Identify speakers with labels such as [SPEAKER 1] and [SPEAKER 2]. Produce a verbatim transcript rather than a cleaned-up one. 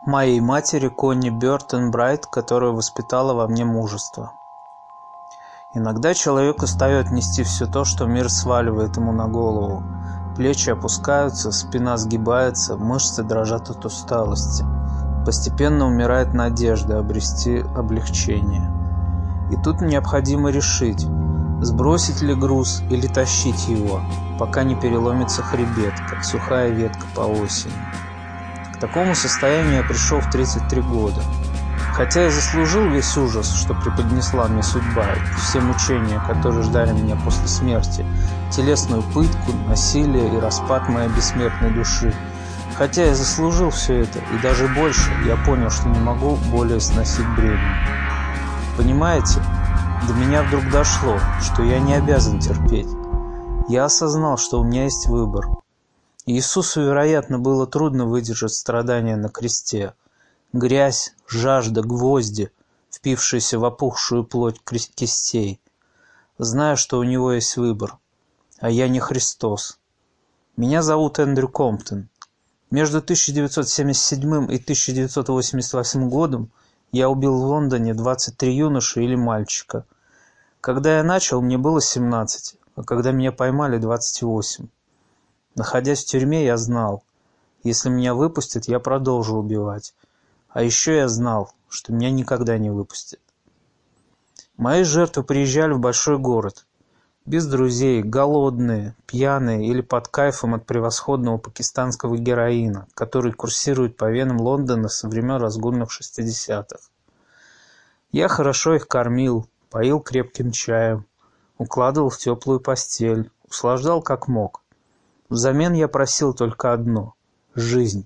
[SPEAKER 1] моей матери Конни Бёртон Брайт, которая воспитала во мне мужество. Иногда человек устает нести все то, что мир сваливает ему на голову. Плечи опускаются, спина сгибается, мышцы дрожат от усталости. Постепенно умирает надежда обрести облегчение. И тут необходимо решить, сбросить ли груз или тащить его, пока не переломится хребет, как сухая ветка по осени. К такому состоянию я пришел в тридцать три года. Хотя я заслужил весь ужас, что преподнесла мне судьба, все мучения, которые ждали меня после смерти, телесную пытку, насилие и распад моей бессмертной души. Хотя я заслужил все это, и даже больше, я понял, что не могу более сносить бремя. Понимаете, до меня вдруг дошло, что я не обязан терпеть. Я осознал, что у меня есть выбор. Иисусу, вероятно, было трудно выдержать страдания на кресте. Грязь, жажда, гвозди, впившиеся в опухшую плоть кистей. Знаю, что у него есть выбор, а я не Христос. Меня зовут Эндрю Комптон. Между тысяча девятьсот семьдесят седьмым и тысяча девятьсот восемьдесят восьмым годом я убил в Лондоне двадцать три юноши или мальчика. Когда я начал, мне было семнадцать, а когда меня поймали — двадцать восемь. Находясь в тюрьме, я знал, если меня выпустят, я продолжу убивать. А еще я знал, что меня никогда не выпустят. Мои жертвы приезжали в большой город. Без друзей, голодные, пьяные или под кайфом от превосходного пакистанского героина, который курсирует по венам Лондона со времен разгульных шестидесятых. Я хорошо их кормил, поил крепким чаем, укладывал в теплую постель, услаждал как мог. Взамен я просил только одно — жизнь.